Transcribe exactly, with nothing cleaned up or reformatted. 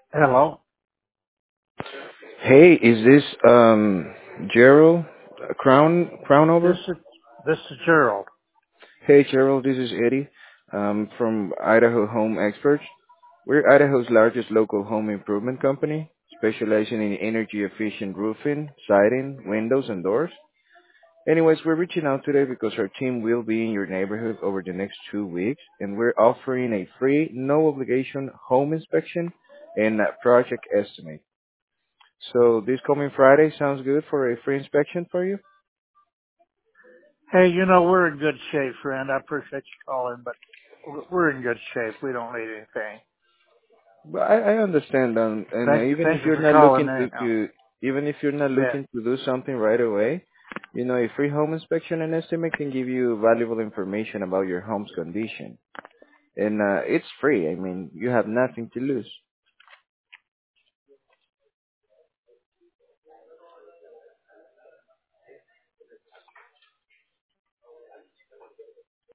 Hello. Hey, is this um Gerald uh, Crown This Crownover? is this is Gerald. Hey Gerald, this is Eddie um from Idaho Home Experts. We're Idaho's largest local home improvement company, specializing in energy efficient roofing, siding, windows, and doors. Anyways, we're reaching out today because our team will be in your neighborhood over the next two weeks, and we're offering a free, no obligation home inspection and a project estimate. So this coming Friday sounds good for a free inspection for you? Hey, you know we're in good shape, friend. I appreciate you calling, but we're we're in good shape. We don't need anything. But I, I understand, um, and Thank you. even if Thank you you're for not calling. looking to, Anyhow. to even if you're not Yeah. looking to do something right away, you know, a free home inspection and estimate can give you valuable information about your home's condition, and uh, it's free. I mean, you have nothing to lose.